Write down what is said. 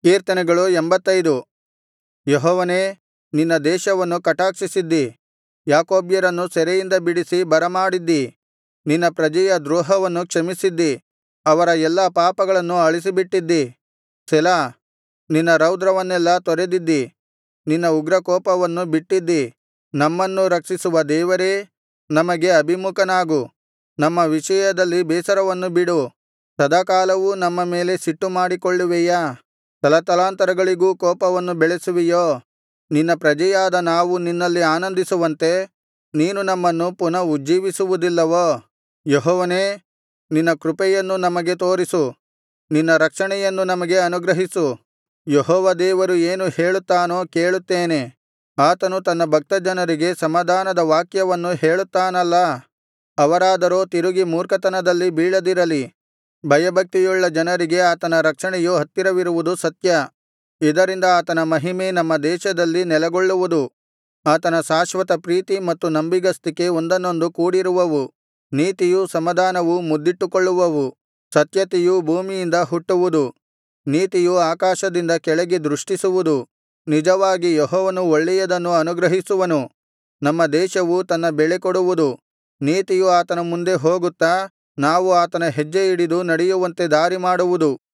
ಕೀರ್ತನೆಗಳು 85. ಯೆಹೋವನೇ, ನಿನ್ನ ದೇಶವನ್ನು ಕಟಾಕ್ಷಿಸಿದ್ದಿ, ಯಾಕೋಬ್ಯರನ್ನು ಸೆರೆಯಿಂದ ಬಿಡಿಸಿ ಬರಮಾಡಿದ್ದಿ. ನಿನ್ನ ಪ್ರಜೆಯ ದ್ರೋಹವನ್ನು ಕ್ಷಮಿಸಿದ್ದಿ, ಅವರ ಎಲ್ಲಾ ಪಾಪಗಳನ್ನು ಅಳಿಸಿಬಿಟ್ಟಿದ್ದಿ. ಸೆಲಾ. ನಿನ್ನ ರೌದ್ರವನ್ನೆಲ್ಲಾ ತೊರೆದಿದ್ದಿ, ನಿನ್ನ ಉಗ್ರಕೋಪವನ್ನು ಬಿಟ್ಟಿದ್ದಿ. ನಮ್ಮನ್ನು ರಕ್ಷಿಸುವ ದೇವರೇ, ನಮಗೆ ಅಭಿಮುಖನಾಗು. ನಮ್ಮ ವಿಷಯದಲ್ಲಿ ಬೇಸರವನ್ನು ಬಿಡು. ಸದಾಕಾಲವೂ ನಮ್ಮ ಮೇಲೆ ಸಿಟ್ಟುಮಾಡಿಕೊಳ್ಳುವೆಯಾ? ತಲತಲಾಂತರಗಳಿಗೂ ಕೋಪವನ್ನು ಬೆಳೆಸುವಿಯೋ? ನಿನ್ನ ಪ್ರಜೆಯಾದ ನಾವು ನಿನ್ನಲ್ಲಿ ಆನಂದಿಸುವಂತೆ ನೀನು ನಮ್ಮನ್ನು ಪುನಃ ಉಜ್ಜೀವಿಸುವುದಿಲ್ಲವೋ? ಯೆಹೋವನೇ, ನಿನ್ನ ಕೃಪೆಯನ್ನು ನಮಗೆ ತೋರಿಸು, ನಿನ್ನ ರಕ್ಷಣೆಯನ್ನು ನಮಗೆ ಅನುಗ್ರಹಿಸು. ಯೆಹೋವ ದೇವರು ಏನು ಹೇಳುತ್ತಾನೋ ಕೇಳುತ್ತೇನೆ. ಆತನು ತನ್ನ ಭಕ್ತಜನರಿಗೆ ಸಮಾಧಾನದ ವಾಕ್ಯವನ್ನು ಹೇಳುತ್ತಾನಲ್ಲಾ. ಅವರಾದರೋ ತಿರುಗಿ ಮೂರ್ಖತನದಲ್ಲಿ ಬೀಳದಿರಲಿ. ಭಯಭಕ್ತಿಯುಳ್ಳ ಜನರಿಗೆ ಆತನ ರಕ್ಷಣೆಯು ಹತ್ತಿರವಿರುವುದು ಸತ್ಯ. ಇದರಿಂದ ಆತನ ಮಹಿಮೆ ನಮ್ಮ ದೇಶದಲ್ಲಿ ನೆಲೆಗೊಳ್ಳುವುದು. ಆತನ ಶಾಶ್ವತ ಪ್ರೀತಿ ಮತ್ತು ನಂಬಿಗಸ್ತಿಕೆ ಒಂದನ್ನೊಂದು ಕೂಡಿರುವವು. ನೀತಿಯೂ ಸಮಾಧಾನವೂ ಮುದ್ದಿಟ್ಟುಕೊಳ್ಳುವವು. ಸತ್ಯತೆಯು ಭೂಮಿಯಿಂದ ಹುಟ್ಟುವುದು, ನೀತಿಯು ಆಕಾಶದಿಂದ ಕೆಳಗೆ ದೃಷ್ಟಿಸುವುದು. ನಿಜವಾಗಿ ಯೆಹೋವನು ಒಳ್ಳೆಯದನ್ನು ಅನುಗ್ರಹಿಸುವನು. ನಮ್ಮ ದೇಶವು ತನ್ನ ಬೆಳೆ ಕೊಡುವುದು. ನೀತಿಯು ಆತನ ಮುಂದೆ ಹೋಗುತ್ತಾ ನಾವು ಆತನ ಹೆಜ್ಜೆ ಹಿಡಿದು ನಡೆಯುವಂತೆ ದಾರಿಮಾಡುವುದು.